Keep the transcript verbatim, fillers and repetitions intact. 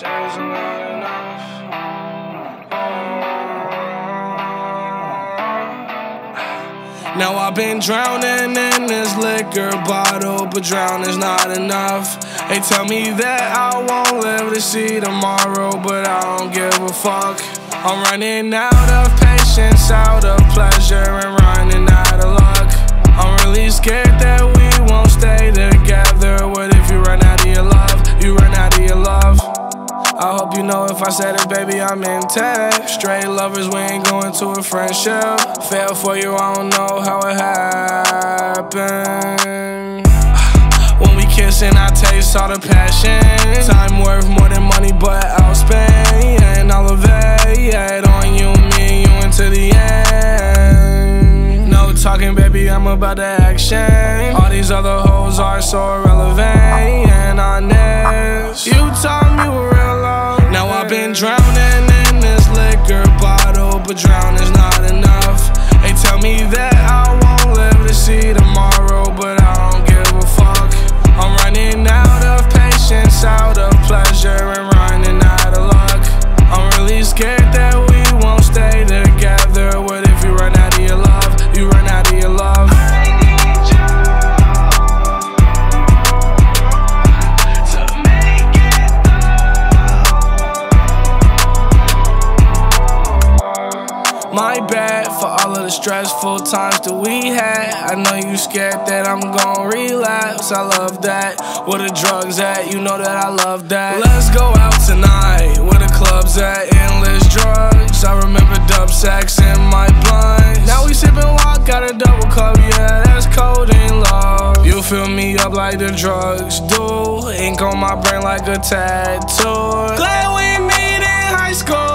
Says not enough. Now I've been drowning in this liquor bottle, but drowning's not enough. They tell me that I won't live to see tomorrow, but I don't give a fuck. I'm running out of patience, out of pleasure, and running out of luck. I'm really scared that we won't stay together. What if you run out of your love? You run out of your love. I hope you know if I said it, baby, I'm intact. Straight lovers, we ain't going to a friendship. Fell for you, I don't know how it happened. When we kissing, I taste all the passion. Time worth more than money, but I'll spend all of it, yeah, on you, me and you until the end. No talking, baby, I'm about the action. All these other hoes are so irrelevant and honest. You taught me what real love. Now I've been drowning in this liquor bottle, but drowning's not enough. They tell me that I won't live to see tomorrow, but I don't give a fuck. I'm running out of patience, out of pleasure, and running out of luck. I'm really scared that we won't stay together. What if you run out of your love? You run out of your love. I need you to make it through. My bad for all of the stressful times that we had. I know you scared that I'm gon' relapse. I love that. Where the drugs at? You know that I love that. Let's go out tonight. Where the clubs at? Endless drugs. I remember dub sacks in my blunt. Now we sippin' walk, got a double cup. Yeah, that's codeine love. You fill me up like the drugs do. Ink on my brain like a tattoo. Glad we meet in high school.